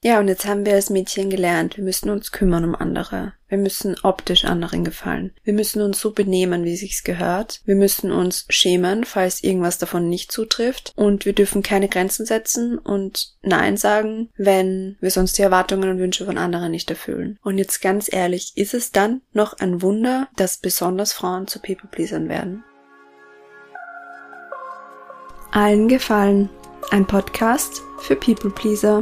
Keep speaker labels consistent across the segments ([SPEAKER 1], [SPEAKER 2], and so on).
[SPEAKER 1] Ja, und jetzt haben wir als Mädchen gelernt, wir müssen uns kümmern um andere. Wir müssen optisch anderen gefallen. Wir müssen uns so benehmen, wie sich's gehört. Wir müssen uns schämen, falls irgendwas davon nicht zutrifft. Und wir dürfen keine Grenzen setzen und Nein sagen, wenn wir sonst die Erwartungen und Wünsche von anderen nicht erfüllen. Und jetzt ganz ehrlich, ist es dann noch ein Wunder, dass besonders Frauen zu People-Pleasern werden? Allen gefallen. Ein Podcast für People-Pleaser.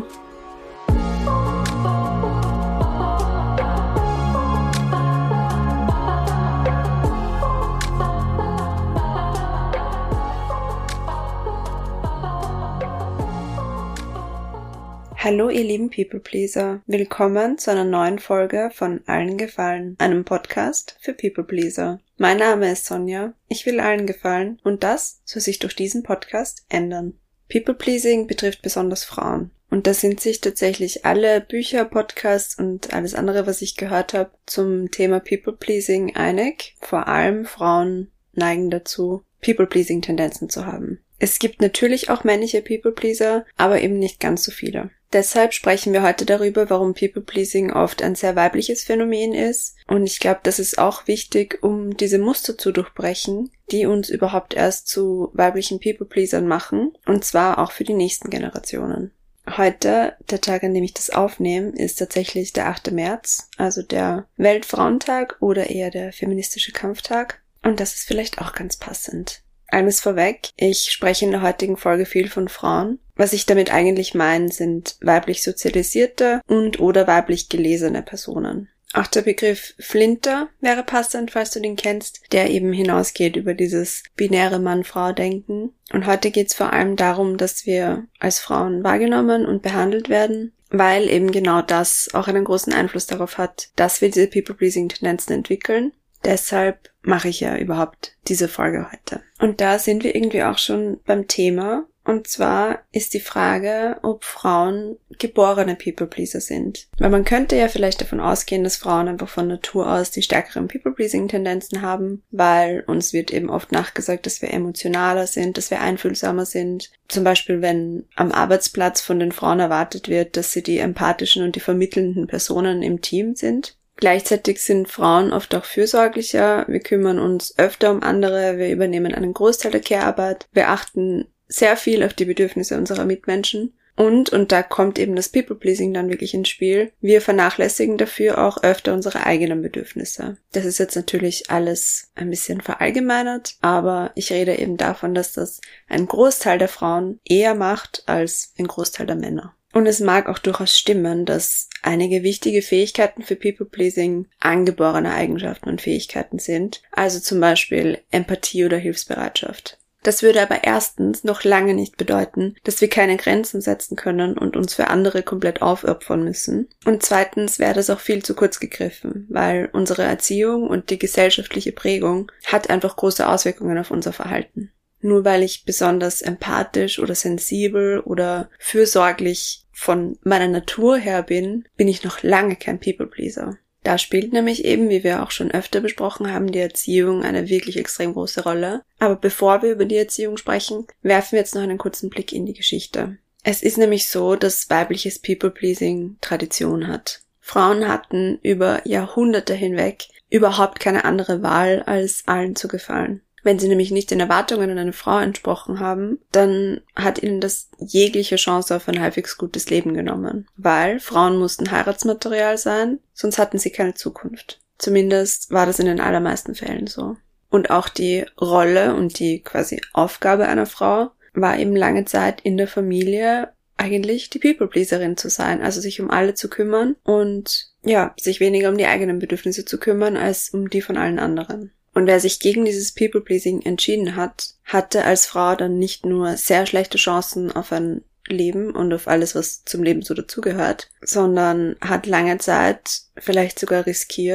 [SPEAKER 1] Hallo ihr lieben People-Pleaser, willkommen zu einer neuen Folge von Allen gefallen, einem Podcast für People-Pleaser. Mein Name ist Sonja, ich will allen gefallen und das soll sich durch diesen Podcast ändern. People-Pleasing betrifft besonders Frauen und da sind sich tatsächlich alle Bücher, Podcasts und alles andere, was ich gehört habe, zum Thema People-Pleasing einig. Vor allem Frauen neigen dazu, People-Pleasing-Tendenzen zu haben. Es gibt natürlich auch männliche People-Pleaser, aber eben nicht ganz so viele. Deshalb sprechen wir heute darüber, warum People-Pleasing oft ein sehr weibliches Phänomen ist. Und ich glaube, das ist auch wichtig, um diese Muster zu durchbrechen, die uns überhaupt erst zu weiblichen People-Pleasern machen. Und zwar auch für die nächsten Generationen. Heute, der Tag, an dem ich das aufnehme, ist tatsächlich der 8. März, also der Weltfrauentag oder eher der feministische Kampftag. Und das ist vielleicht auch ganz passend. Eines vorweg, ich spreche in der heutigen Folge viel von Frauen. Was ich damit eigentlich meine, sind weiblich sozialisierte und oder weiblich gelesene Personen. Auch der Begriff Flinter wäre passend, falls du den kennst, der eben hinausgeht über dieses binäre Mann-Frau-Denken. Und heute geht es vor allem darum, dass wir als Frauen wahrgenommen und behandelt werden, weil eben genau das auch einen großen Einfluss darauf hat, dass wir diese People-Pleasing-Tendenzen entwickeln. Deshalb mache ich ja überhaupt diese Folge heute. Und da sind wir irgendwie auch schon beim Thema. Und zwar ist die Frage, ob Frauen geborene People-Pleaser sind. Weil man könnte ja vielleicht davon ausgehen, dass Frauen einfach von Natur aus die stärkeren People-Pleasing-Tendenzen haben, weil uns wird eben oft nachgesagt, dass wir emotionaler sind, dass wir einfühlsamer sind. Zum Beispiel, wenn am Arbeitsplatz von den Frauen erwartet wird, dass sie die empathischen und die vermittelnden Personen im Team sind. Gleichzeitig sind Frauen oft auch fürsorglicher, wir kümmern uns öfter um andere, wir übernehmen einen Großteil der Care-Arbeit, wir achten sehr viel auf die Bedürfnisse unserer Mitmenschen und da kommt eben das People-Pleasing dann wirklich ins Spiel, wir vernachlässigen dafür auch öfter unsere eigenen Bedürfnisse. Das ist jetzt natürlich alles ein bisschen verallgemeinert, aber ich rede eben davon, dass das ein Großteil der Frauen eher macht als ein Großteil der Männer. Und es mag auch durchaus stimmen, dass einige wichtige Fähigkeiten für People-Pleasing angeborene Eigenschaften und Fähigkeiten sind, also zum Beispiel Empathie oder Hilfsbereitschaft. Das würde aber erstens noch lange nicht bedeuten, dass wir keine Grenzen setzen können und uns für andere komplett aufopfern müssen. Und zweitens wäre das auch viel zu kurz gegriffen, weil unsere Erziehung und die gesellschaftliche Prägung hat einfach große Auswirkungen auf unser Verhalten. Nur weil ich besonders empathisch oder sensibel oder fürsorglich von meiner Natur her bin, bin ich noch lange kein People-Pleaser. Da spielt nämlich eben, wie wir auch schon öfter besprochen haben, die Erziehung eine wirklich extrem große Rolle. Aber bevor wir über die Erziehung sprechen, werfen wir jetzt noch einen kurzen Blick in die Geschichte. Es ist nämlich so, dass weibliches People-Pleasing Tradition hat. Frauen hatten über Jahrhunderte hinweg überhaupt keine andere Wahl, als allen zu gefallen. Wenn sie nämlich nicht den Erwartungen an eine Frau entsprochen haben, dann hat ihnen das jegliche Chance auf ein halbwegs gutes Leben genommen. Weil Frauen mussten Heiratsmaterial sein, sonst hatten sie keine Zukunft. Zumindest war das in den allermeisten Fällen so. Und auch die Rolle und die quasi Aufgabe einer Frau war eben lange Zeit in der Familie eigentlich die People-Pleaserin zu sein, also sich um alle zu kümmern und ja, sich weniger um die eigenen Bedürfnisse zu kümmern, als um die von allen anderen. Und wer sich gegen dieses People-Pleasing entschieden hat, hatte als Frau dann nicht nur sehr schlechte Chancen auf ein Leben und auf alles, was zum Leben so dazugehört, sondern hat lange Zeit vielleicht sogar riskiert,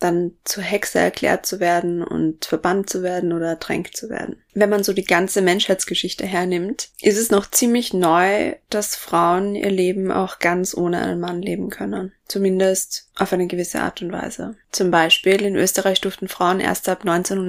[SPEAKER 1] dann zur Hexe erklärt zu werden und verbannt zu werden oder ertränkt zu werden. Wenn man so die ganze Menschheitsgeschichte hernimmt, ist es noch ziemlich neu, dass Frauen ihr Leben auch ganz ohne einen Mann leben können. Zumindest auf eine gewisse Art und Weise. Zum Beispiel in Österreich durften Frauen erst ab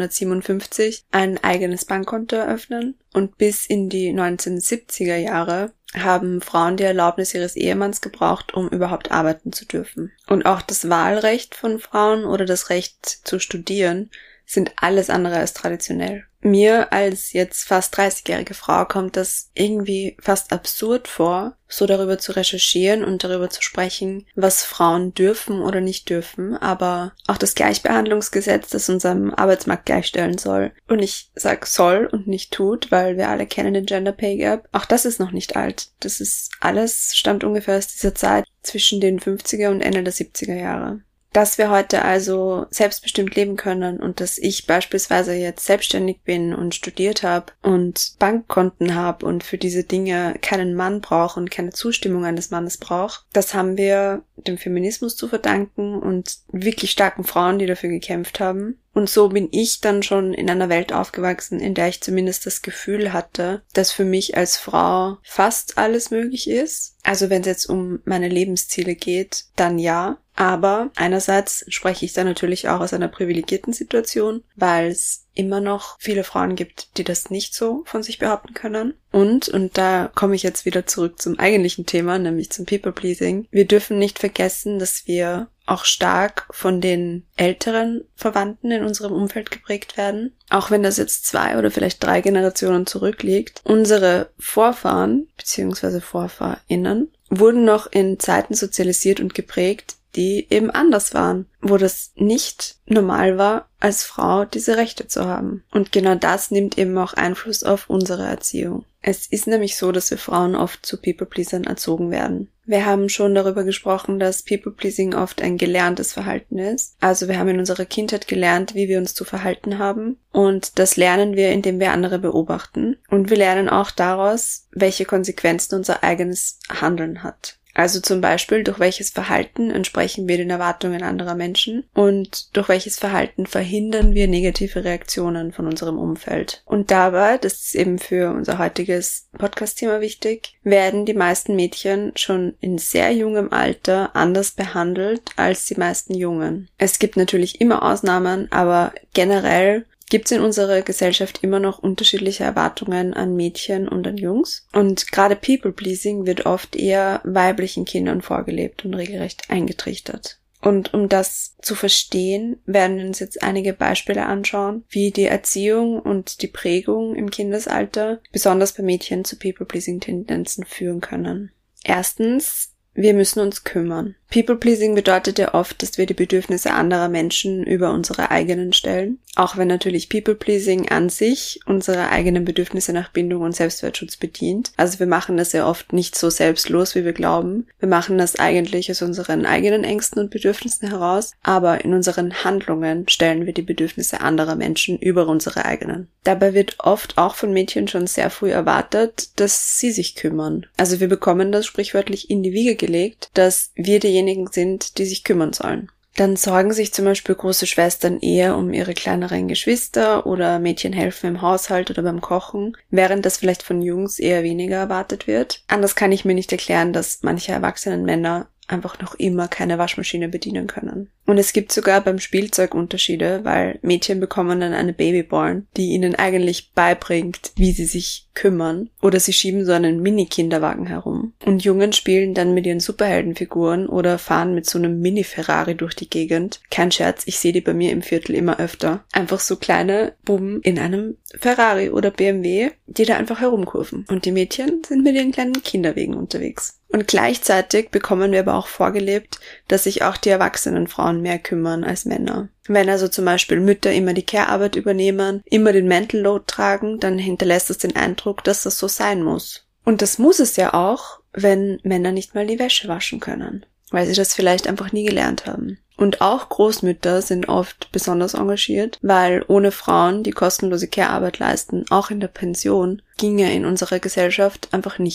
[SPEAKER 1] 1957 ein eigenes Bankkonto eröffnen und bis in die 1970er Jahre haben Frauen die Erlaubnis ihres Ehemanns gebraucht, um überhaupt arbeiten zu dürfen. Und auch das Wahlrecht von Frauen oder das Recht zu studieren sind alles andere als traditionell. Mir als jetzt fast 30-jährige Frau kommt das irgendwie fast absurd vor, so darüber zu recherchieren und darüber zu sprechen, was Frauen dürfen oder nicht dürfen, aber auch das Gleichbehandlungsgesetz, das uns am Arbeitsmarkt gleichstellen soll. Und ich sag soll und nicht tut, weil wir alle kennen den Gender Pay Gap. Auch das ist noch nicht alt. Das ist alles, stammt ungefähr aus dieser Zeit zwischen den 50er und Ende der 70er Jahre. Dass wir heute also selbstbestimmt leben können und dass ich beispielsweise jetzt selbstständig bin und studiert habe und Bankkonten habe und für diese Dinge keinen Mann brauche und keine Zustimmung eines Mannes brauche, das haben wir dem Feminismus zu verdanken und wirklich starken Frauen, die dafür gekämpft haben. Und so bin ich dann schon in einer Welt aufgewachsen, in der ich zumindest das Gefühl hatte, dass für mich als Frau fast alles möglich ist. Also wenn es jetzt um meine Lebensziele geht, dann ja. Aber einerseits spreche ich da natürlich auch aus einer privilegierten Situation, weil es immer noch viele Frauen gibt, die das nicht so von sich behaupten können. Und da komme ich jetzt wieder zurück zum eigentlichen Thema, nämlich zum People-Pleasing. Wir dürfen nicht vergessen, dass wir auch stark von den älteren Verwandten in unserem Umfeld geprägt werden. Auch wenn das jetzt 2 oder vielleicht 3 Generationen zurückliegt. Unsere Vorfahren bzw. VorfahrInnen wurden noch in Zeiten sozialisiert und geprägt, die eben anders waren, wo das nicht normal war, als Frau diese Rechte zu haben. Und genau das nimmt eben auch Einfluss auf unsere Erziehung. Es ist nämlich so, dass wir Frauen oft zu People-Pleasern erzogen werden. Wir haben schon darüber gesprochen, dass People-Pleasing oft ein gelerntes Verhalten ist. Also wir haben in unserer Kindheit gelernt, wie wir uns zu verhalten haben. Und das lernen wir, indem wir andere beobachten. Und wir lernen auch daraus, welche Konsequenzen unser eigenes Handeln hat. Also zum Beispiel, durch welches Verhalten entsprechen wir den Erwartungen anderer Menschen und durch welches Verhalten verhindern wir negative Reaktionen von unserem Umfeld. Und dabei, das ist eben für unser heutiges Podcast-Thema wichtig, werden die meisten Mädchen schon in sehr jungem Alter anders behandelt als die meisten Jungen. Es gibt natürlich immer Ausnahmen, aber generell gibt es in unserer Gesellschaft immer noch unterschiedliche Erwartungen an Mädchen und an Jungs. Und gerade People-Pleasing wird oft eher weiblichen Kindern vorgelebt und regelrecht eingetrichtert. Und um das zu verstehen, werden wir uns jetzt einige Beispiele anschauen, wie die Erziehung und die Prägung im Kindesalter besonders bei Mädchen zu People-Pleasing-Tendenzen führen können. Erstens, wir müssen uns kümmern. People-Pleasing bedeutet ja oft, dass wir die Bedürfnisse anderer Menschen über unsere eigenen stellen. Auch wenn natürlich People-Pleasing an sich unsere eigenen Bedürfnisse nach Bindung und Selbstwertschutz bedient. Also wir machen das ja oft nicht so selbstlos, wie wir glauben. Wir machen das eigentlich aus unseren eigenen Ängsten und Bedürfnissen heraus. Aber in unseren Handlungen stellen wir die Bedürfnisse anderer Menschen über unsere eigenen. Dabei wird oft auch von Mädchen schon sehr früh erwartet, dass sie sich kümmern. Also wir bekommen das sprichwörtlich in die Wiege gelegt, dass wir diejenigen sind, die sich kümmern sollen. Dann sorgen sich zum Beispiel große Schwestern eher um ihre kleineren Geschwister oder Mädchen helfen im Haushalt oder beim Kochen, während das vielleicht von Jungs eher weniger erwartet wird. Anders kann ich mir nicht erklären, dass manche erwachsenen Männer einfach noch immer keine Waschmaschine bedienen können. Und es gibt sogar beim Spielzeug Unterschiede, weil Mädchen bekommen dann eine Babyborn, die ihnen eigentlich beibringt, wie sie sich kümmern. Oder sie schieben so einen Mini-Kinderwagen herum. Und Jungen spielen dann mit ihren Superheldenfiguren oder fahren mit so einem Mini-Ferrari durch die Gegend. Kein Scherz, ich sehe die bei mir im Viertel immer öfter. Einfach so kleine Buben in einem Ferrari oder BMW, die da einfach herumkurven. Und die Mädchen sind mit ihren kleinen Kinderwegen unterwegs. Und gleichzeitig bekommen wir aber auch vorgelebt, dass sich auch die erwachsenen Frauen mehr kümmern als Männer. Wenn also zum Beispiel Mütter immer die Care-Arbeit übernehmen, immer den Mental Load tragen, dann hinterlässt das den Eindruck, dass das so sein muss. Und das muss es ja auch, wenn Männer nicht mal die Wäsche waschen können, weil sie das vielleicht einfach nie gelernt haben. Und auch Großmütter sind oft besonders engagiert, weil ohne Frauen, die kostenlose Care-Arbeit leisten, auch in der Pension, ginge in unserer Gesellschaft einfach nichts.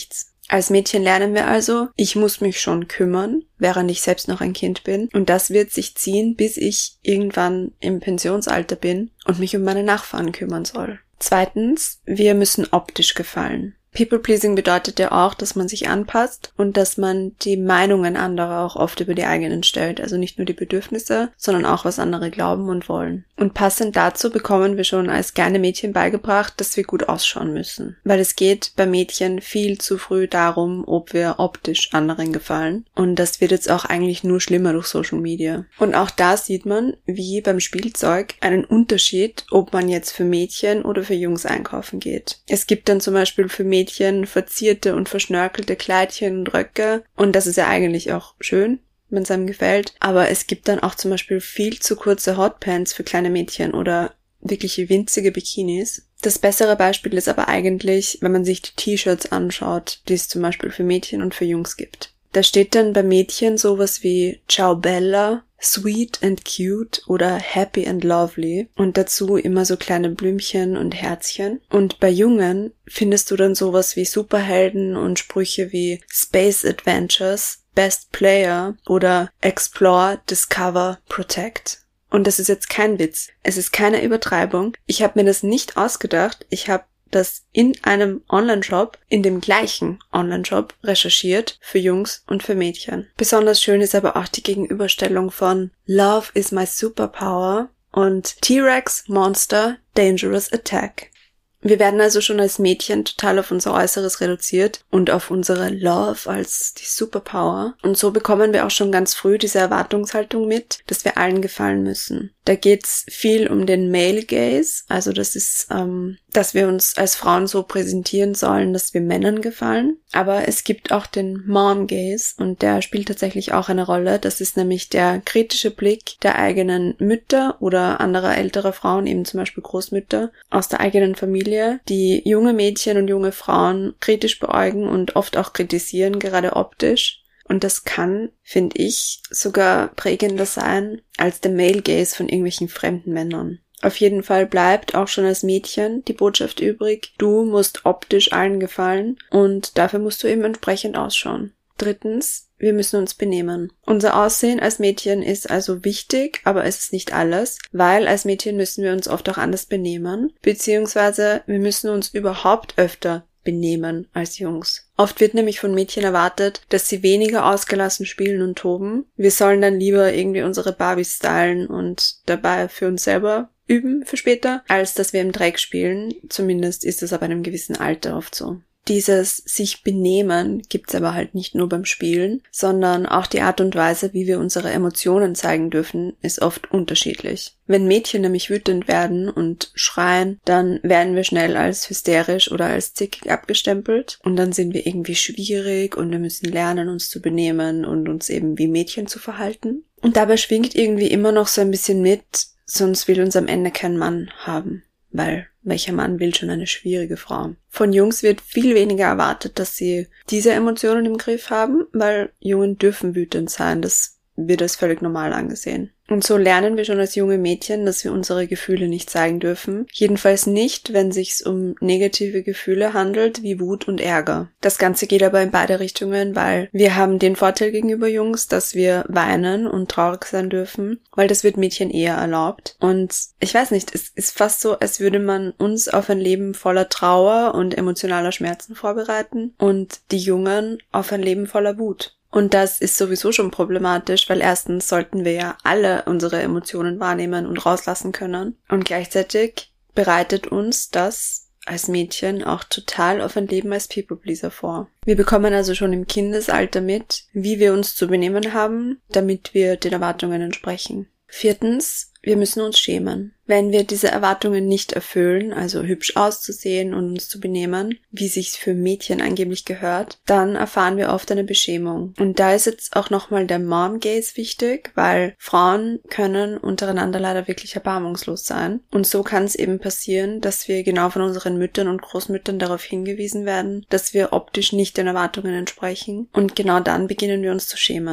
[SPEAKER 1] Als Mädchen lernen wir also, ich muss mich schon kümmern, während ich selbst noch ein Kind bin. Und das wird sich ziehen, bis ich irgendwann im Pensionsalter bin und mich um meine Nachfahren kümmern soll. Zweitens, wir müssen optisch gefallen. People-Pleasing bedeutet ja auch, dass man sich anpasst und dass man die Meinungen anderer auch oft über die eigenen stellt. Also nicht nur die Bedürfnisse, sondern auch, was andere glauben und wollen. Und passend dazu bekommen wir schon als kleine Mädchen beigebracht, dass wir gut ausschauen müssen. Weil es geht bei Mädchen viel zu früh darum, ob wir optisch anderen gefallen. Und das wird jetzt auch eigentlich nur schlimmer durch Social Media. Und auch da sieht man, wie beim Spielzeug, einen Unterschied, ob man jetzt für Mädchen oder für Jungs einkaufen geht. Es gibt dann zum Beispiel für Mädchen verzierte und verschnörkelte Kleidchen und Röcke. Und das ist ja eigentlich auch schön, wenn es einem gefällt. Aber es gibt dann auch zum Beispiel viel zu kurze Hotpants für kleine Mädchen oder wirkliche winzige Bikinis. Das bessere Beispiel ist aber eigentlich, wenn man sich die T-Shirts anschaut, die es zum Beispiel für Mädchen und für Jungs gibt. Da steht dann bei Mädchen sowas wie Ciao Bella, Sweet and Cute oder Happy and Lovely und dazu immer so kleine Blümchen und Herzchen. Und bei Jungen findest du dann sowas wie Superhelden und Sprüche wie Space Adventures, Best Player oder Explore, Discover, Protect. Und das ist jetzt kein Witz. Es ist keine Übertreibung. Ich habe mir das nicht ausgedacht. Ich habe das in einem Online-Shop, in dem gleichen Online-Shop recherchiert für Jungs und für Mädchen. Besonders schön ist aber auch die Gegenüberstellung von Love is my superpower und T-Rex Monster Dangerous Attack. Wir werden also schon als Mädchen total auf unser Äußeres reduziert und auf unsere Love als die Superpower. Und so bekommen wir auch schon ganz früh diese Erwartungshaltung mit, dass wir allen gefallen müssen. Da geht's viel um den Male Gaze, also das ist, dass wir uns als Frauen so präsentieren sollen, dass wir Männern gefallen. Aber es gibt auch den Mom Gaze und der spielt tatsächlich auch eine Rolle. Das ist nämlich der kritische Blick der eigenen Mütter oder anderer älterer Frauen, eben zum Beispiel Großmütter, aus der eigenen Familie, die junge Mädchen und junge Frauen kritisch beäugen und oft auch kritisieren, gerade optisch. Und das kann, finde ich, sogar prägender sein als der Male Gaze von irgendwelchen fremden Männern. Auf jeden Fall bleibt auch schon als Mädchen die Botschaft übrig, du musst optisch allen gefallen und dafür musst du eben entsprechend ausschauen. Drittens, wir müssen uns benehmen. Unser Aussehen als Mädchen ist also wichtig, aber es ist nicht alles, weil als Mädchen müssen wir uns oft auch anders benehmen, beziehungsweise wir müssen uns überhaupt öfter benehmen als Jungs. Oft wird nämlich von Mädchen erwartet, dass sie weniger ausgelassen spielen und toben. Wir sollen dann lieber irgendwie unsere Barbies stylen und dabei für uns selber üben für später, als dass wir im Dreck spielen. Zumindest ist es ab einem gewissen Alter oft so. Dieses sich benehmen gibt's aber halt nicht nur beim Spielen, sondern auch die Art und Weise, wie wir unsere Emotionen zeigen dürfen, ist oft unterschiedlich. Wenn Mädchen nämlich wütend werden und schreien, dann werden wir schnell als hysterisch oder als zickig abgestempelt und dann sind wir irgendwie schwierig und wir müssen lernen, uns zu benehmen und uns eben wie Mädchen zu verhalten. Und dabei schwingt irgendwie immer noch so ein bisschen mit, sonst will uns am Ende kein Mann haben, weil welcher Mann will schon eine schwierige Frau? Von Jungs wird viel weniger erwartet, dass sie diese Emotionen im Griff haben, weil Jungen dürfen wütend sein. Das wird als völlig normal angesehen. Und so lernen wir schon als junge Mädchen, dass wir unsere Gefühle nicht zeigen dürfen. Jedenfalls nicht, wenn sich's um negative Gefühle handelt, wie Wut und Ärger. Das Ganze geht aber in beide Richtungen, weil wir haben den Vorteil gegenüber Jungs, dass wir weinen und traurig sein dürfen, weil das wird Mädchen eher erlaubt. Und ich weiß nicht, es ist fast so, als würde man uns auf ein Leben voller Trauer und emotionaler Schmerzen vorbereiten und die Jungen auf ein Leben voller Wut. Und das ist sowieso schon problematisch, weil erstens sollten wir ja alle unsere Emotionen wahrnehmen und rauslassen können. Und gleichzeitig bereitet uns das als Mädchen auch total auf ein Leben als People-Pleaser vor. Wir bekommen also schon im Kindesalter mit, wie wir uns zu benehmen haben, damit wir den Erwartungen entsprechen. Viertens, wir müssen uns schämen. Wenn wir diese Erwartungen nicht erfüllen, also hübsch auszusehen und uns zu benehmen, wie sich's für Mädchen angeblich gehört, dann erfahren wir oft eine Beschämung. Und da ist jetzt auch nochmal der Mom-Gaze wichtig, weil Frauen können untereinander leider wirklich erbarmungslos sein. Und so kann es eben passieren, dass wir genau von unseren Müttern und Großmüttern darauf hingewiesen werden, dass wir optisch nicht den Erwartungen entsprechen. Und genau dann beginnen wir uns zu schämen.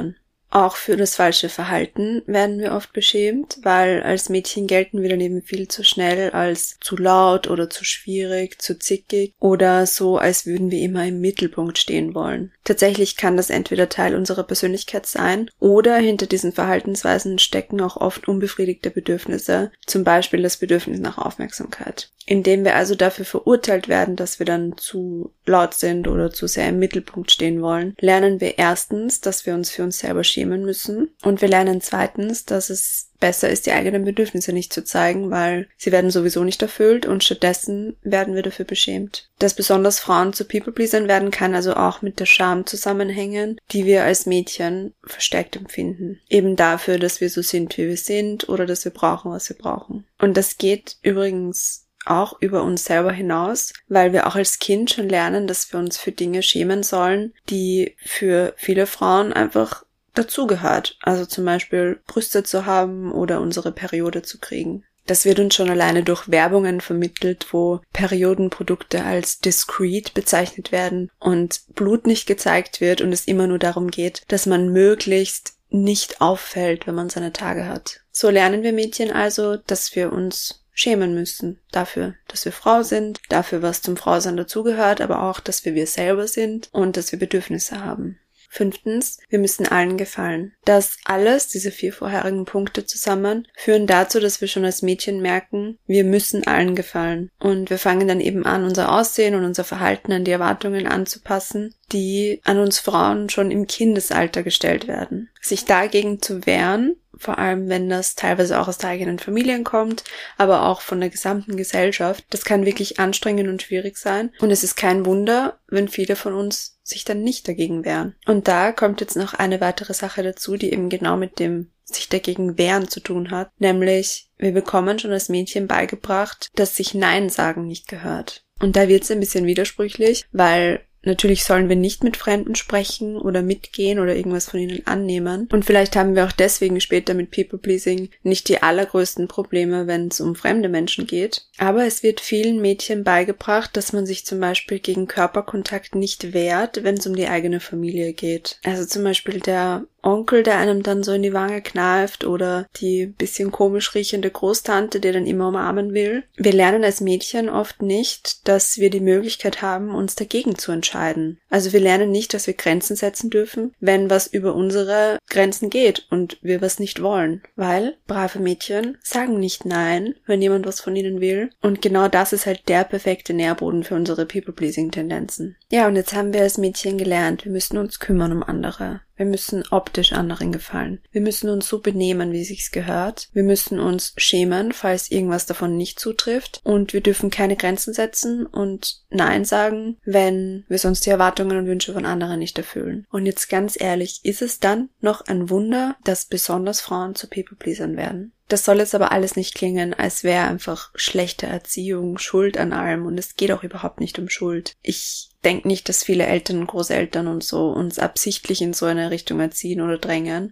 [SPEAKER 1] Auch für das falsche Verhalten werden wir oft beschämt, weil als Mädchen gelten wir dann eben viel zu schnell als zu laut oder zu schwierig, zu zickig oder so, als würden wir immer im Mittelpunkt stehen wollen. Tatsächlich kann das entweder Teil unserer Persönlichkeit sein oder hinter diesen Verhaltensweisen stecken auch oft unbefriedigte Bedürfnisse, zum Beispiel das Bedürfnis nach Aufmerksamkeit. Indem wir also dafür verurteilt werden, dass wir dann zu laut sind oder zu sehr im Mittelpunkt stehen wollen, lernen wir erstens, dass wir uns für uns selber schämen müssen und wir lernen zweitens, dass es besser ist, die eigenen Bedürfnisse nicht zu zeigen, weil sie werden sowieso nicht erfüllt und stattdessen werden wir dafür beschämt. Dass besonders Frauen zu People-Pleasern werden, kann also auch mit der Scham zusammenhängen, die wir als Mädchen verstärkt empfinden. Eben dafür, dass wir so sind, wie wir sind oder dass wir brauchen, was wir brauchen. Und das geht übrigens auch über uns selber hinaus, weil wir auch als Kind schon lernen, dass wir uns für Dinge schämen sollen, die für viele Frauen einfach dazugehört. Also zum Beispiel Brüste zu haben oder unsere Periode zu kriegen. Das wird uns schon alleine durch Werbungen vermittelt, wo Periodenprodukte als discreet bezeichnet werden und Blut nicht gezeigt wird und es immer nur darum geht, dass man möglichst nicht auffällt, wenn man seine Tage hat. So lernen wir Mädchen also, dass wir uns schämen müssen dafür, dass wir Frau sind, dafür, was zum Frausein dazugehört, aber auch, dass wir selber sind und dass wir Bedürfnisse haben. 5. Wir müssen allen gefallen. Das alles, diese 4 vorherigen Punkte zusammen, führen dazu, dass wir schon als Mädchen merken, wir müssen allen gefallen. Und wir fangen dann eben an, unser Aussehen und unser Verhalten an die Erwartungen anzupassen, die an uns Frauen schon im Kindesalter gestellt werden. Sich dagegen zu wehren, vor allem wenn das teilweise auch aus der eigenen Familie kommt, aber auch von der gesamten Gesellschaft, das kann wirklich anstrengend und schwierig sein. Und es ist kein Wunder, wenn viele von uns sich dann nicht dagegen wehren. Und da kommt jetzt noch eine weitere Sache dazu, die eben genau mit dem sich dagegen wehren zu tun hat, nämlich wir bekommen schon als Mädchen beigebracht, dass sich Nein sagen nicht gehört. Und da wird es ein bisschen widersprüchlich, weil natürlich sollen wir nicht mit Fremden sprechen oder mitgehen oder irgendwas von ihnen annehmen. Und vielleicht haben wir auch deswegen später mit People-Pleasing nicht die allergrößten Probleme, wenn es um fremde Menschen geht. Aber es wird vielen Mädchen beigebracht, dass man sich zum Beispiel gegen Körperkontakt nicht wehrt, wenn es um die eigene Familie geht. Also zum Beispiel der Onkel, der einem dann so in die Wange kneift oder die bisschen komisch riechende Großtante, die dann immer umarmen will. Wir lernen als Mädchen oft nicht, dass wir die Möglichkeit haben, uns dagegen zu entscheiden. Also wir lernen nicht, dass wir Grenzen setzen dürfen, wenn was über unsere Grenzen geht und wir was nicht wollen. Weil brave Mädchen sagen nicht Nein, wenn jemand was von ihnen will. Und genau das ist halt der perfekte Nährboden für unsere People-Pleasing-Tendenzen. Ja, und jetzt haben wir als Mädchen gelernt, wir müssen uns kümmern um andere. Wir müssen optisch anderen gefallen. Wir müssen uns so benehmen, wie sich's gehört. Wir müssen uns schämen, falls irgendwas davon nicht zutrifft. Und wir dürfen keine Grenzen setzen und Nein sagen, wenn wir sonst die Erwartungen und Wünsche von anderen nicht erfüllen. Und jetzt ganz ehrlich, ist es dann noch ein Wunder, dass besonders Frauen zu People-Pleasern werden? Das soll jetzt aber alles nicht klingen, als wäre einfach schlechte Erziehung Schuld an allem und es geht auch überhaupt nicht um Schuld. Ich denke nicht, dass viele Eltern und Großeltern und so uns absichtlich in so eine Richtung erziehen oder drängen.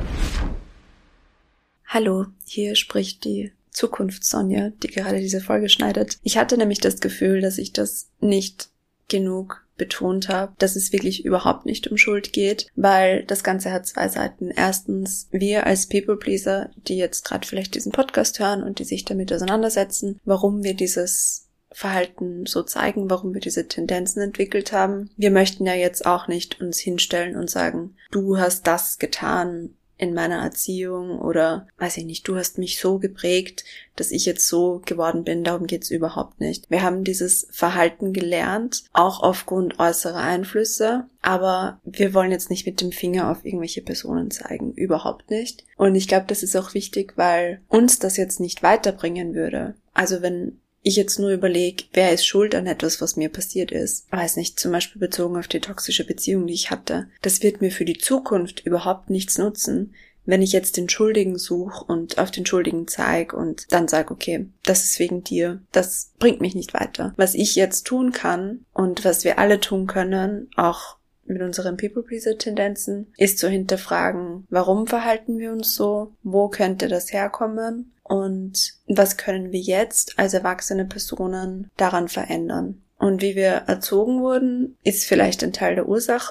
[SPEAKER 1] Hallo, hier spricht die Zukunfts-Sonja, die gerade diese Folge schneidet. Ich hatte nämlich das Gefühl, dass ich das nicht genug betont habe, dass es wirklich überhaupt nicht um Schuld geht, weil das Ganze hat 2 Seiten. Erstens, wir als People-Pleaser, die jetzt gerade vielleicht diesen Podcast hören und die sich damit auseinandersetzen, warum wir dieses Verhalten so zeigen, warum wir diese Tendenzen entwickelt haben. Wir möchten ja jetzt auch nicht uns hinstellen und sagen, du hast das getan in meiner Erziehung oder, weiß ich nicht, du hast mich so geprägt, dass ich jetzt so geworden bin, darum geht's überhaupt nicht. Wir haben dieses Verhalten gelernt, auch aufgrund äußerer Einflüsse, aber wir wollen jetzt nicht mit dem Finger auf irgendwelche Personen zeigen, überhaupt nicht. Und ich glaube, das ist auch wichtig, weil uns das jetzt nicht weiterbringen würde. Also wenn ich jetzt nur überlege, wer ist schuld an etwas, was mir passiert ist. Weiß nicht, zum Beispiel bezogen auf die toxische Beziehung, die ich hatte. Das wird mir für die Zukunft überhaupt nichts nutzen, wenn ich jetzt den Schuldigen suche und auf den Schuldigen zeige und dann sage, okay, das ist wegen dir. Das bringt mich nicht weiter. Was ich jetzt tun kann und was wir alle tun können, auch mit unseren People-Pleaser-Tendenzen, ist zu hinterfragen, warum verhalten wir uns so? Wo könnte das herkommen? Und was können wir jetzt als erwachsene Personen daran verändern? Und wie wir erzogen wurden, ist vielleicht ein Teil der Ursache,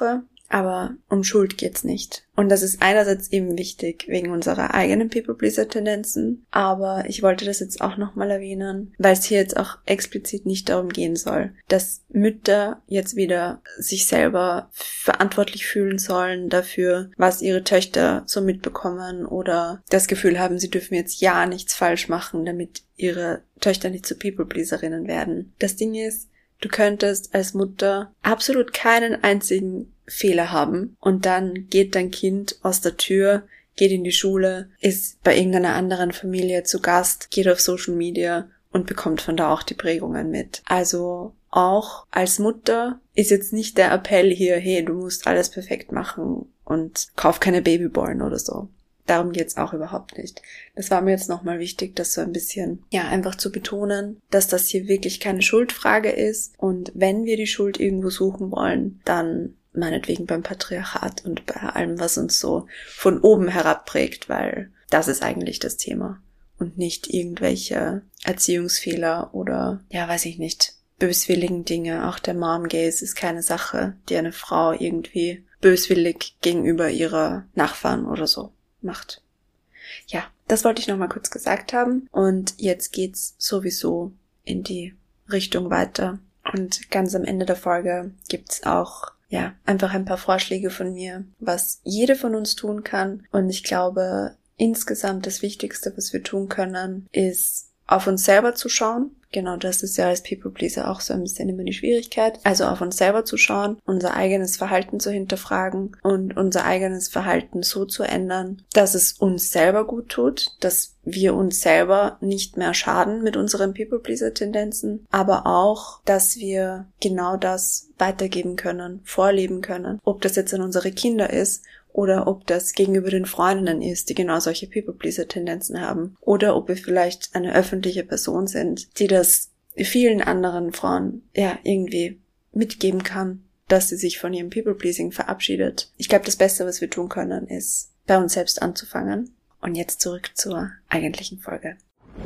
[SPEAKER 1] Aber um Schuld geht's nicht. Und das ist einerseits eben wichtig wegen unserer eigenen People-Pleaser-Tendenzen, aber ich wollte das jetzt auch nochmal erwähnen, weil es hier jetzt auch explizit nicht darum gehen soll, dass Mütter jetzt wieder sich selber verantwortlich fühlen sollen dafür, was ihre Töchter so mitbekommen oder das Gefühl haben, sie dürfen jetzt ja nichts falsch machen, damit ihre Töchter nicht zu People-Pleaserinnen werden. Das Ding ist, du könntest als Mutter absolut keinen einzigen Fehler haben und dann geht dein Kind aus der Tür, geht in die Schule, ist bei irgendeiner anderen Familie zu Gast, geht auf Social Media und bekommt von da auch die Prägungen mit. Also auch als Mutter ist jetzt nicht der Appell hier, hey, du musst alles perfekt machen und kauf keine Babyborn oder so. Darum geht's auch überhaupt nicht. Das war mir jetzt nochmal wichtig, das so ein bisschen, einfach zu betonen, dass das hier wirklich keine Schuldfrage ist und wenn wir die Schuld irgendwo suchen wollen, dann meinetwegen beim Patriarchat und bei allem, was uns so von oben herab prägt, weil das ist eigentlich das Thema und nicht irgendwelche Erziehungsfehler oder, weiß ich nicht, böswilligen Dinge. Auch der Mom-Gaze ist keine Sache, die eine Frau irgendwie böswillig gegenüber ihrer Nachfahren oder so macht. Ja, das wollte ich nochmal kurz gesagt haben und jetzt geht's sowieso in die Richtung weiter und ganz am Ende der Folge gibt's auch einfach ein paar Vorschläge von mir, was jede von uns tun kann. Und ich glaube, insgesamt das Wichtigste, was wir tun können, ist auf uns selber zu schauen. Genau, das ist ja als People-Pleaser auch so ein bisschen immer die Schwierigkeit. Also auf uns selber zu schauen, unser eigenes Verhalten zu hinterfragen und unser eigenes Verhalten so zu ändern, dass es uns selber gut tut, dass wir uns selber nicht mehr schaden mit unseren People-Pleaser-Tendenzen, aber auch, dass wir genau das weitergeben können, vorleben können. Ob das jetzt an unsere Kinder ist, oder ob das gegenüber den Freundinnen ist, die genau solche People-Pleaser-Tendenzen haben. Oder ob wir vielleicht eine öffentliche Person sind, die das vielen anderen Frauen irgendwie mitgeben kann, dass sie sich von ihrem People-Pleasing verabschiedet. Ich glaube, das Beste, was wir tun können, ist, bei uns selbst anzufangen. Und jetzt zurück zur eigentlichen Folge.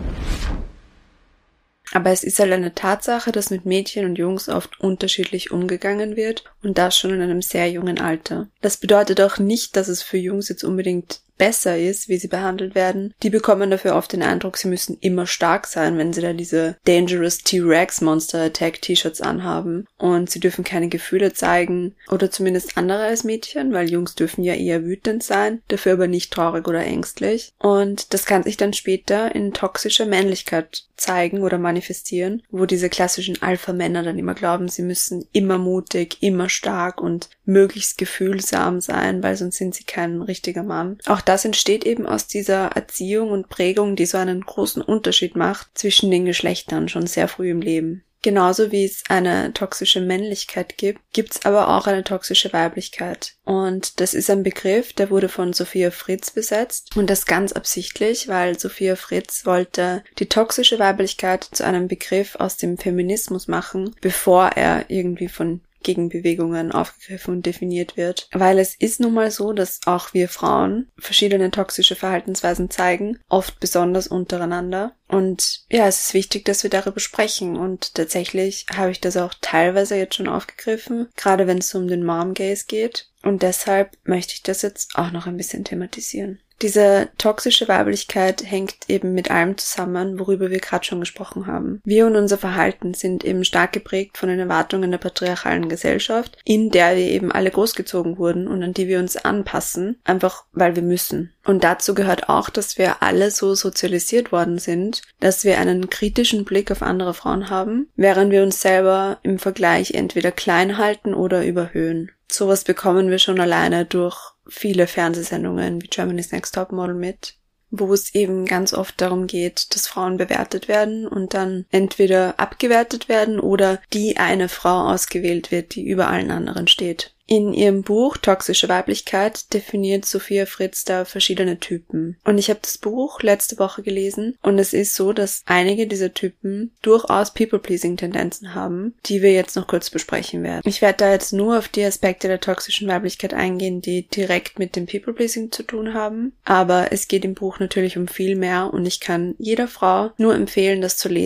[SPEAKER 1] Aber es ist halt eine Tatsache, dass mit Mädchen und Jungs oft unterschiedlich umgegangen wird und das schon in einem sehr jungen Alter. Das bedeutet auch nicht, dass es für Jungs jetzt unbedingt besser ist, wie sie behandelt werden. Die bekommen dafür oft den Eindruck, sie müssen immer stark sein, wenn sie da diese Dangerous T-Rex Monster Attack T-Shirts anhaben und sie dürfen keine Gefühle zeigen oder zumindest andere als Mädchen, weil Jungs dürfen ja eher wütend sein, dafür aber nicht traurig oder ängstlich und das kann sich dann später in toxischer Männlichkeit zeigen oder manifestieren, wo diese klassischen Alpha-Männer dann immer glauben, sie müssen immer mutig, immer stark und möglichst gefühlsam sein, weil sonst sind sie kein richtiger Mann. Auch das entsteht eben aus dieser Erziehung und Prägung, die so einen großen Unterschied macht zwischen den Geschlechtern schon sehr früh im Leben. Genauso wie es eine toxische Männlichkeit gibt, gibt's aber auch eine toxische Weiblichkeit. Und das ist ein Begriff, der wurde von Sophia Fritz besetzt. Und das ganz absichtlich, weil Sophia Fritz wollte die toxische Weiblichkeit zu einem Begriff aus dem Feminismus machen, bevor er irgendwie von Gegenbewegungen aufgegriffen und definiert wird. Weil es ist nun mal so, dass auch wir Frauen verschiedene toxische Verhaltensweisen zeigen, oft besonders untereinander. Und es ist wichtig, dass wir darüber sprechen und tatsächlich habe ich das auch teilweise jetzt schon aufgegriffen, gerade wenn es um den Mom-Gaze geht. Und deshalb möchte ich das jetzt auch noch ein bisschen thematisieren. Diese toxische Weiblichkeit hängt eben mit allem zusammen, worüber wir gerade schon gesprochen haben. Wir und unser Verhalten sind eben stark geprägt von den Erwartungen der patriarchalen Gesellschaft, in der wir eben alle großgezogen wurden und an die wir uns anpassen, einfach weil wir müssen. Und dazu gehört auch, dass wir alle so sozialisiert worden sind, dass wir einen kritischen Blick auf andere Frauen haben, während wir uns selber im Vergleich entweder klein halten oder überhöhen. Sowas bekommen wir schon alleine durch viele Fernsehsendungen wie Germany's Next Topmodel mit, wo es eben ganz oft darum geht, dass Frauen bewertet werden und dann entweder abgewertet werden oder die eine Frau ausgewählt wird, die über allen anderen steht. In ihrem Buch Toxische Weiblichkeit definiert Sophia Fritz da verschiedene Typen. Und ich habe das Buch letzte Woche gelesen und es ist so, dass einige dieser Typen durchaus People-Pleasing-Tendenzen haben, die wir jetzt noch kurz besprechen werden. Ich werde da jetzt nur auf die Aspekte der toxischen Weiblichkeit eingehen, die direkt mit dem People-Pleasing zu tun haben. Aber es geht im Buch natürlich um viel mehr und ich kann jeder Frau nur empfehlen, das zu lesen.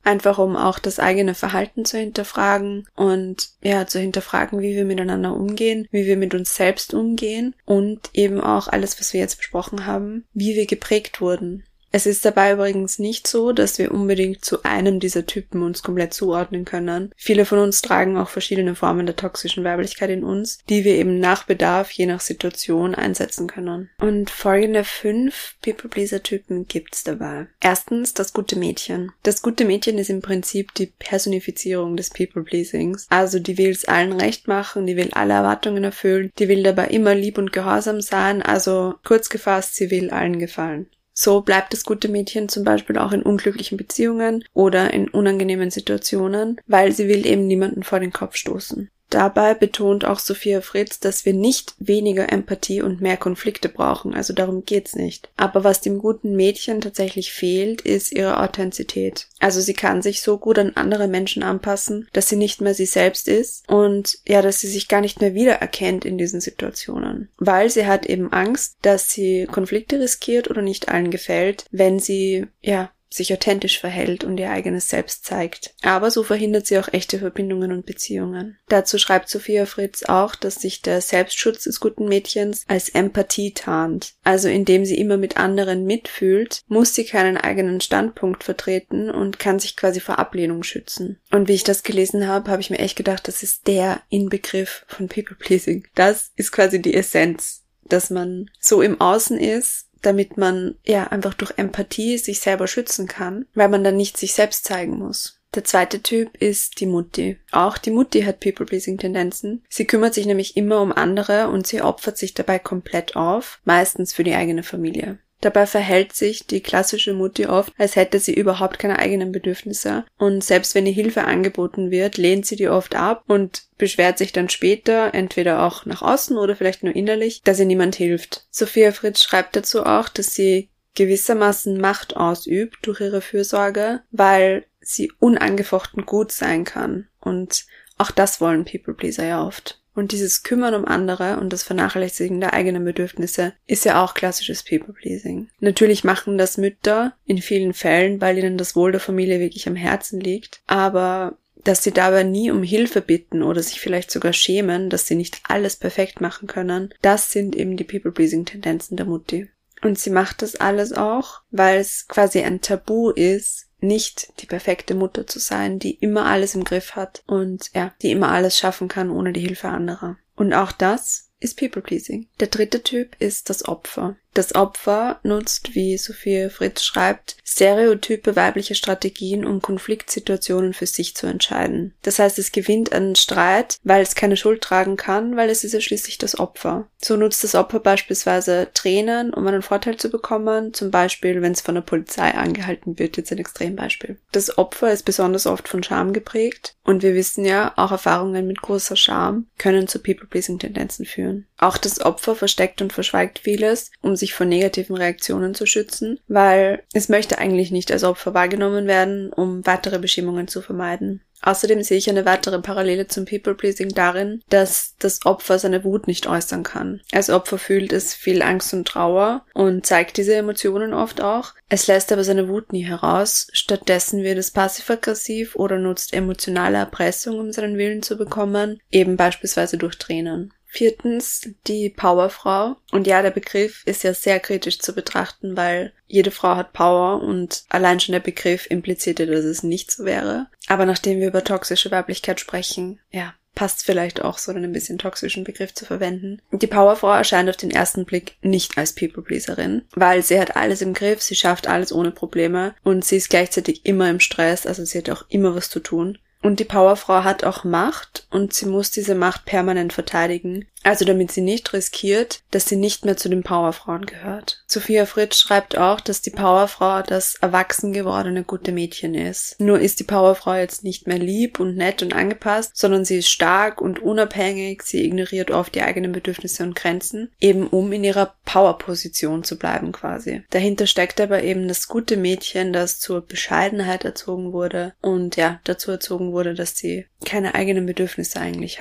[SPEAKER 1] Einfach um auch das eigene Verhalten zu hinterfragen und ja, zu hinterfragen, wie wir miteinander umgehen, wie wir mit uns selbst umgehen und eben auch alles, was wir jetzt besprochen haben, wie wir geprägt wurden. Es ist dabei übrigens nicht so, dass wir unbedingt zu einem dieser Typen uns komplett zuordnen können. Viele von uns tragen auch verschiedene Formen der toxischen Weiblichkeit in uns, die wir eben nach Bedarf, je nach Situation einsetzen können. Und folgende 5 People-Pleaser-Typen gibt's dabei. Erstens, das gute Mädchen. Das gute Mädchen ist im Prinzip die Personifizierung des People-Pleasings. Also die will es allen recht machen, die will alle Erwartungen erfüllen, die will dabei immer lieb und gehorsam sein, also kurz gefasst, sie will allen gefallen. So bleibt das gute Mädchen zum Beispiel auch in unglücklichen Beziehungen oder in unangenehmen Situationen, weil sie will eben niemanden vor den Kopf stoßen. Dabei betont auch Sophia Fritz, dass wir nicht weniger Empathie und mehr Konflikte brauchen, also darum geht's nicht. Aber was dem guten Mädchen tatsächlich fehlt, ist ihre Authentizität. Also sie kann sich so gut an andere Menschen anpassen, dass sie nicht mehr sie selbst ist und ja, dass sie sich gar nicht mehr wiedererkennt in diesen Situationen. Weil sie hat eben Angst, dass sie Konflikte riskiert oder nicht allen gefällt, wenn sie, sich authentisch verhält und ihr eigenes Selbst zeigt. Aber so verhindert sie auch echte Verbindungen und Beziehungen. Dazu schreibt Sophia Fritz auch, dass sich der Selbstschutz des guten Mädchens als Empathie tarnt. Also indem sie immer mit anderen mitfühlt, muss sie keinen eigenen Standpunkt vertreten und kann sich quasi vor Ablehnung schützen. Und wie ich das gelesen habe, habe ich mir echt gedacht, das ist der Inbegriff von People-Pleasing. Das ist quasi die Essenz, dass man so im Außen ist, damit man einfach durch Empathie sich selber schützen kann, weil man dann nicht sich selbst zeigen muss. Der zweite Typ ist die Mutti. Auch die Mutti hat People-Pleasing-Tendenzen. Sie kümmert sich nämlich immer um andere und sie opfert sich dabei komplett auf, meistens für die eigene Familie. Dabei verhält sich die klassische Mutti oft, als hätte sie überhaupt keine eigenen Bedürfnisse und selbst wenn ihr Hilfe angeboten wird, lehnt sie die oft ab und beschwert sich dann später, entweder auch nach außen oder vielleicht nur innerlich, dass ihr niemand hilft. Sophia Fritz schreibt dazu auch, dass sie gewissermaßen Macht ausübt durch ihre Fürsorge, weil sie unangefochten gut sein kann und auch das wollen People-Pleaser ja oft. Und dieses Kümmern um andere und das Vernachlässigen der eigenen Bedürfnisse ist ja auch klassisches People-Pleasing. Natürlich machen das Mütter in vielen Fällen, weil ihnen das Wohl der Familie wirklich am Herzen liegt, aber dass sie dabei nie um Hilfe bitten oder sich vielleicht sogar schämen, dass sie nicht alles perfekt machen können, das sind eben die People-Pleasing-Tendenzen der Mutti. Und sie macht das alles auch, weil es quasi ein Tabu ist, nicht die perfekte Mutter zu sein, die immer alles im Griff hat und die immer alles schaffen kann ohne die Hilfe anderer. Und auch das ist People-Pleasing. Der dritte Typ ist das Opfer. Das Opfer nutzt, wie Sophia Fritz schreibt, stereotype weibliche Strategien, um Konfliktsituationen für sich zu entscheiden. Das heißt, es gewinnt einen Streit, weil es keine Schuld tragen kann, weil es ist ja schließlich das Opfer. So nutzt das Opfer beispielsweise Tränen, um einen Vorteil zu bekommen, zum Beispiel, wenn es von der Polizei angehalten wird, jetzt ein Extrembeispiel. Das Opfer ist besonders oft von Scham geprägt und wir wissen ja, auch Erfahrungen mit großer Scham können zu People-Pleasing-Tendenzen führen. Auch das Opfer versteckt und verschweigt vieles, um sich vor negativen Reaktionen zu schützen, weil es möchte eigentlich nicht als Opfer wahrgenommen werden, um weitere Beschämungen zu vermeiden. Außerdem sehe ich eine weitere Parallele zum People-Pleasing darin, dass das Opfer seine Wut nicht äußern kann. Als Opfer fühlt es viel Angst und Trauer und zeigt diese Emotionen oft auch. Es lässt aber seine Wut nie heraus. Stattdessen wird es passiv-aggressiv oder nutzt emotionale Erpressung, um seinen Willen zu bekommen, eben beispielsweise durch Tränen. Viertens, die Powerfrau. Und ja, der Begriff ist ja sehr kritisch zu betrachten, weil jede Frau hat Power und allein schon der Begriff impliziert ja, dass es nicht so wäre. Aber nachdem wir über toxische Weiblichkeit sprechen, passt vielleicht auch so einen bisschen toxischen Begriff zu verwenden. Die Powerfrau erscheint auf den ersten Blick nicht als People-Pleaserin, weil sie hat alles im Griff, sie schafft alles ohne Probleme und sie ist gleichzeitig immer im Stress, also sie hat auch immer was zu tun. Und die Powerfrau hat auch Macht und sie muss diese Macht permanent verteidigen. Also damit sie nicht riskiert, dass sie nicht mehr zu den Powerfrauen gehört. Sophia Fritz schreibt auch, dass die Powerfrau das erwachsen gewordene gute Mädchen ist. Nur ist die Powerfrau jetzt nicht mehr lieb und nett und angepasst, sondern sie ist stark und unabhängig, sie ignoriert oft die eigenen Bedürfnisse und Grenzen, eben um in ihrer Powerposition zu bleiben quasi. Dahinter steckt aber eben das gute Mädchen, das zur Bescheidenheit erzogen wurde und dazu erzogen wurde, dass sie keine eigenen Bedürfnisse eigentlich hat.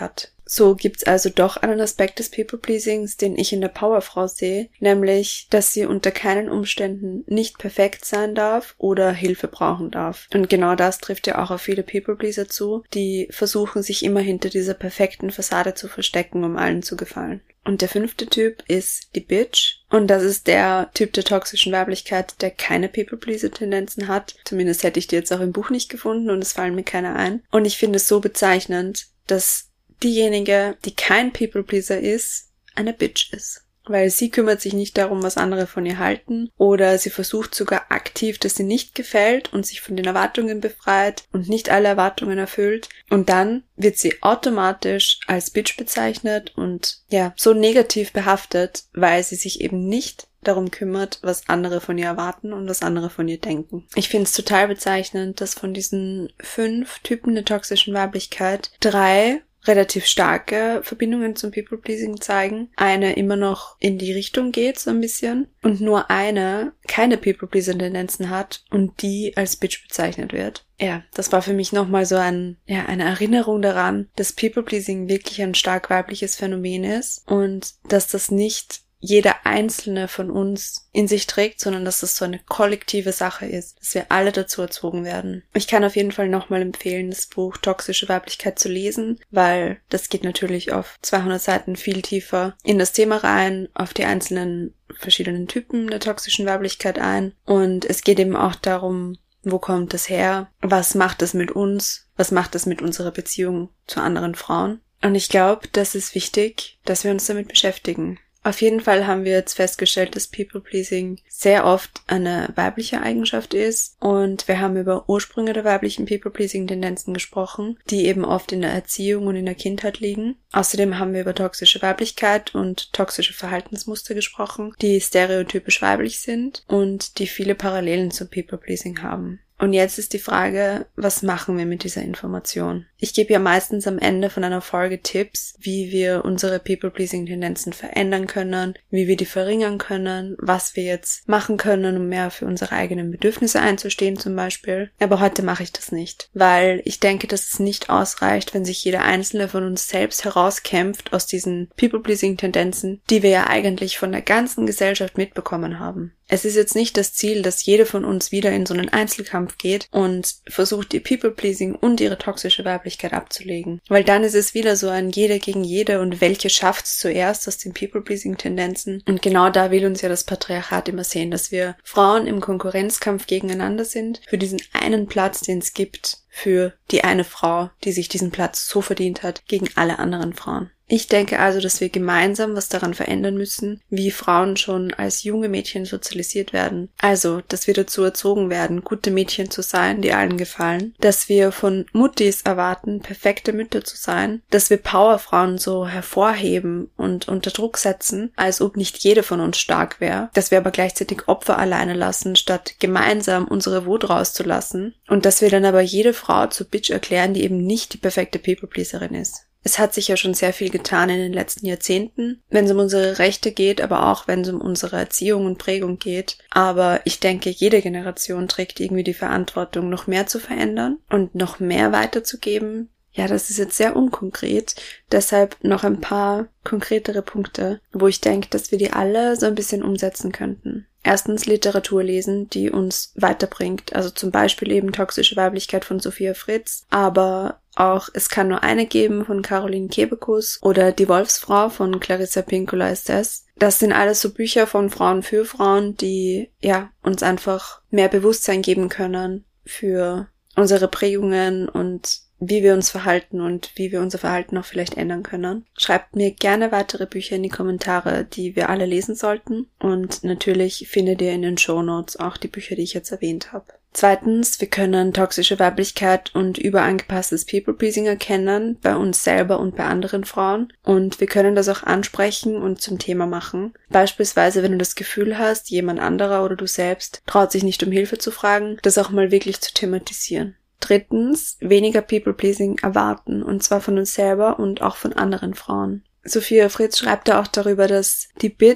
[SPEAKER 1] So gibt's also doch einen Aspekt des People-Pleasings, den ich in der Powerfrau sehe, nämlich, dass sie unter keinen Umständen nicht perfekt sein darf oder Hilfe brauchen darf. Und genau das trifft ja auch auf viele People-Pleaser zu, die versuchen, sich immer hinter dieser perfekten Fassade zu verstecken, um allen zu gefallen. Und der 5. Typ ist die Bitch. Und das ist der Typ der toxischen Weiblichkeit, der keine People-Pleaser-Tendenzen hat. Zumindest hätte ich die jetzt auch im Buch nicht gefunden und es fallen mir keine ein. Und ich finde es so bezeichnend, dass diejenige, die kein People-Pleaser ist, eine Bitch ist. Weil sie kümmert sich nicht darum, was andere von ihr halten, oder sie versucht sogar aktiv, dass sie nicht gefällt und sich von den Erwartungen befreit und nicht alle Erwartungen erfüllt. Und dann wird sie automatisch als Bitch bezeichnet und ja, so negativ behaftet, weil sie sich eben nicht darum kümmert, was andere von ihr erwarten und was andere von ihr denken. Ich finde es total bezeichnend, dass von diesen 5 Typen der toxischen Weiblichkeit 3 relativ starke Verbindungen zum People-Pleasing zeigen. Eine immer noch in die Richtung geht, so ein bisschen. Und nur eine keine People-Pleasing-Tendenzen hat und die als Bitch bezeichnet wird. Ja, das war für mich nochmal so eine Erinnerung daran, dass People-Pleasing wirklich ein stark weibliches Phänomen ist und dass das nicht jeder einzelne von uns in sich trägt, sondern dass das so eine kollektive Sache ist, dass wir alle dazu erzogen werden. Ich kann auf jeden Fall nochmal empfehlen, das Buch Toxische Weiblichkeit zu lesen, weil das geht natürlich auf 200 Seiten viel tiefer in das Thema rein, auf die einzelnen verschiedenen Typen der toxischen Weiblichkeit ein, und es geht eben auch darum, wo kommt das her, was macht es mit uns, was macht es mit unserer Beziehung zu anderen Frauen. Und ich glaube, das ist wichtig, dass wir uns damit beschäftigen. Auf jeden Fall haben wir jetzt festgestellt, dass People-Pleasing sehr oft eine weibliche Eigenschaft ist, und wir haben über Ursprünge der weiblichen People-Pleasing-Tendenzen gesprochen, die eben oft in der Erziehung und in der Kindheit liegen. Außerdem haben wir über toxische Weiblichkeit und toxische Verhaltensmuster gesprochen, die stereotypisch weiblich sind und die viele Parallelen zum People-Pleasing haben. Und jetzt ist die Frage, was machen wir mit dieser Information? Ich gebe ja meistens am Ende von einer Folge Tipps, wie wir unsere People-Pleasing-Tendenzen verändern können, wie wir die verringern können, was wir jetzt machen können, um mehr für unsere eigenen Bedürfnisse einzustehen zum Beispiel. Aber heute mache ich das nicht, weil ich denke, dass es nicht ausreicht, wenn sich jeder Einzelne von uns selbst herauskämpft aus diesen People-Pleasing-Tendenzen, die wir ja eigentlich von der ganzen Gesellschaft mitbekommen haben. Es ist jetzt nicht das Ziel, dass jede von uns wieder in so einen Einzelkampf geht und versucht, ihr People-Pleasing und ihre toxische Weiblichkeit abzulegen. Weil dann ist es wieder so ein Jede gegen Jede und welche schafft's zuerst aus den People-Pleasing-Tendenzen. Und genau da will uns ja das Patriarchat immer sehen, dass wir Frauen im Konkurrenzkampf gegeneinander sind, für diesen einen Platz, den es gibt, für die eine Frau, die sich diesen Platz so verdient hat, gegen alle anderen Frauen. Ich denke also, dass wir gemeinsam was daran verändern müssen, wie Frauen schon als junge Mädchen sozialisiert werden. Also, dass wir dazu erzogen werden, gute Mädchen zu sein, die allen gefallen. Dass wir von Muttis erwarten, perfekte Mütter zu sein. Dass wir Powerfrauen so hervorheben und unter Druck setzen, als ob nicht jede von uns stark wäre. Dass wir aber gleichzeitig Opfer alleine lassen, statt gemeinsam unsere Wut rauszulassen. Und dass wir dann aber jede Frau zur Bitch erklären, die eben nicht die perfekte People-Pleaserin ist. Es hat sich ja schon sehr viel getan in den letzten Jahrzehnten, wenn es um unsere Rechte geht, aber auch wenn es um unsere Erziehung und Prägung geht. Aber ich denke, jede Generation trägt irgendwie die Verantwortung, noch mehr zu verändern und noch mehr weiterzugeben. Ja, das ist jetzt sehr unkonkret, deshalb noch ein paar konkretere Punkte, wo ich denke, dass wir die alle so ein bisschen umsetzen könnten. Erstens Literatur lesen, die uns weiterbringt, also zum Beispiel eben Toxische Weiblichkeit von Sophia Fritz, aber auch Es kann nur eine geben von Caroline Kebekus oder Die Wolfsfrau von Clarissa Pinkola Estes. Das sind alles so Bücher von Frauen für Frauen, die uns einfach mehr Bewusstsein geben können für unsere Prägungen und wie wir uns verhalten und wie wir unser Verhalten auch vielleicht ändern können. Schreibt mir gerne weitere Bücher in die Kommentare, die wir alle lesen sollten. Und natürlich findet ihr in den Shownotes auch die Bücher, die ich jetzt erwähnt habe. Zweitens, wir können toxische Weiblichkeit und überangepasstes People-Pleasing erkennen, bei uns selber und bei anderen Frauen. Und wir können das auch ansprechen und zum Thema machen. Beispielsweise, wenn du das Gefühl hast, jemand anderer oder du selbst traut sich nicht um Hilfe zu fragen, das auch mal wirklich zu thematisieren. Drittens, weniger People-Pleasing erwarten, und zwar von uns selber und auch von anderen Frauen. Sophia Fritz schreibt da auch darüber, dass die Bitch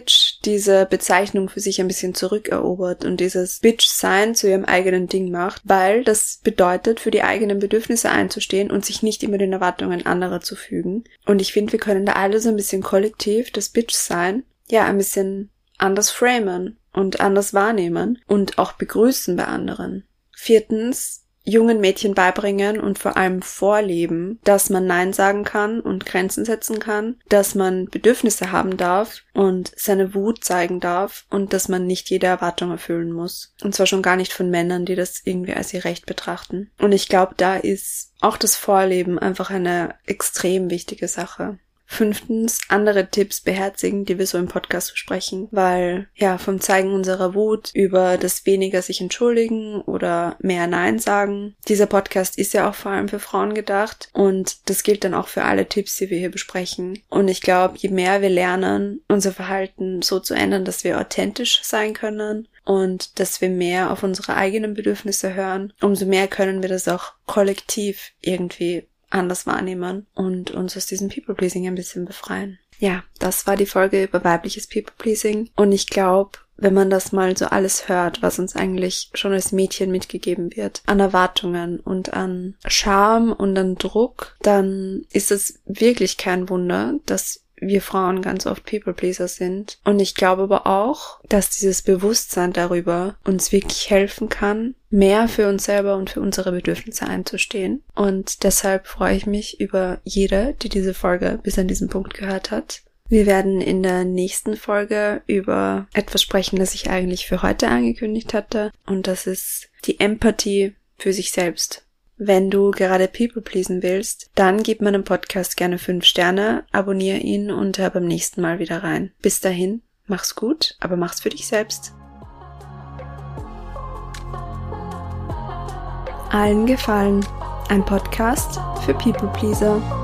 [SPEAKER 1] diese Bezeichnung für sich ein bisschen zurückerobert und dieses Bitch-Sein zu ihrem eigenen Ding macht, weil das bedeutet, für die eigenen Bedürfnisse einzustehen und sich nicht immer den Erwartungen anderer zu fügen. Und ich finde, wir können da alle so ein bisschen kollektiv das Bitch-Sein ein bisschen anders framen und anders wahrnehmen und auch begrüßen bei anderen. 4. jungen Mädchen beibringen und vor allem vorleben, dass man Nein sagen kann und Grenzen setzen kann, dass man Bedürfnisse haben darf und seine Wut zeigen darf und dass man nicht jede Erwartung erfüllen muss. Und zwar schon gar nicht von Männern, die das irgendwie als ihr Recht betrachten. Und ich glaube, da ist auch das Vorleben einfach eine extrem wichtige Sache. 5. andere Tipps beherzigen, die wir so im Podcast besprechen, weil vom Zeigen unserer Wut über das weniger sich entschuldigen oder mehr Nein sagen. Dieser Podcast ist ja auch vor allem für Frauen gedacht und das gilt dann auch für alle Tipps, die wir hier besprechen. Und ich glaube, je mehr wir lernen, unser Verhalten so zu ändern, dass wir authentisch sein können und dass wir mehr auf unsere eigenen Bedürfnisse hören, umso mehr können wir das auch kollektiv irgendwie anders wahrnehmen und uns aus diesem People-Pleasing ein bisschen befreien. Ja, das war die Folge über weibliches People-Pleasing und ich glaube, wenn man das mal so alles hört, was uns eigentlich schon als Mädchen mitgegeben wird, an Erwartungen und an Scham und an Druck, dann ist es wirklich kein Wunder, dass wir Frauen ganz oft People-Pleaser sind. Und ich glaube aber auch, dass dieses Bewusstsein darüber uns wirklich helfen kann, mehr für uns selber und für unsere Bedürfnisse einzustehen. Und deshalb freue ich mich über jede, die diese Folge bis an diesen Punkt gehört hat. Wir werden in der nächsten Folge über etwas sprechen, das ich eigentlich für heute angekündigt hatte. Und das ist die Empathie für sich selbst. Wenn du gerade People pleasen willst, dann gib meinem Podcast gerne 5 Sterne, abonniere ihn und hör beim nächsten Mal wieder rein. Bis dahin, mach's gut, aber mach's für dich selbst. Allen gefallen. Ein Podcast für People Pleaser.